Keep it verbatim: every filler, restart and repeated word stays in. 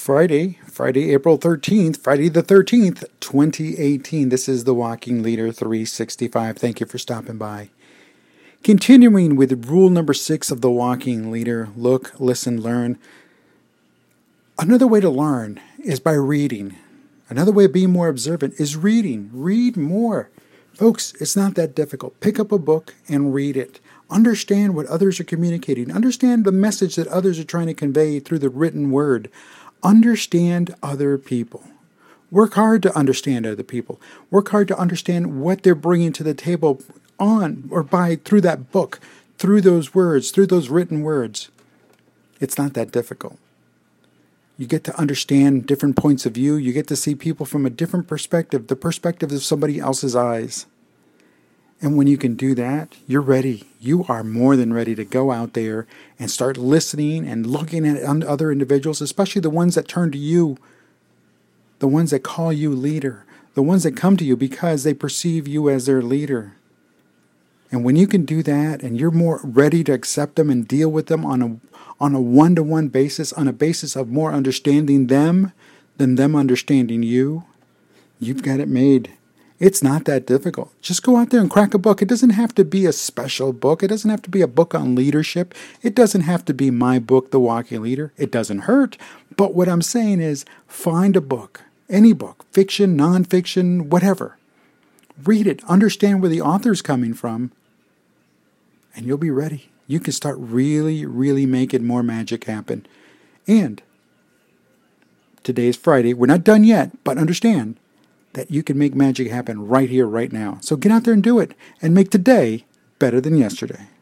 Friday, Friday, April thirteenth, Friday the thirteenth, twenty eighteen. This is the Walking Leader three sixty-five. Thank you for stopping by. Continuing with rule number six of the Walking Leader, look, listen, learn. Another way to learn is by reading. Another way of being more observant is reading. Read more. Folks, it's not that difficult. Pick up a book and read it. Understand what others are communicating. Understand the message that others are trying to convey through the written word. Understand other people. Work hard to understand other people. Work hard to understand what they're bringing to the table on or by through that book, through those words, through those written words. It's not that difficult. You get to understand different points of view. You get to see people from a different perspective, the perspective of somebody else's eyes. And when you can do that, you're ready. You are more than ready to go out there and start listening and looking at other individuals, especially the ones that turn to you, the ones that call you leader, the ones that come to you because they perceive you as their leader. And when you can do that and you're more ready to accept them and deal with them on a on a one-to-one basis, on a basis of more understanding them than them understanding you, you've got it made. It's not that difficult. Just go out there and crack a book. It doesn't have to be a special book. It doesn't have to be a book on leadership. It doesn't have to be my book, The Walking Leader. It doesn't hurt. But what I'm saying is find a book, any book, fiction, nonfiction, whatever. Read it. Understand where the author's coming from. And you'll be ready. You can start really, really making more magic happen. And today is Friday. We're not done yet, but understand that you can make magic happen right here, right now. So get out there and do it and make today better than yesterday.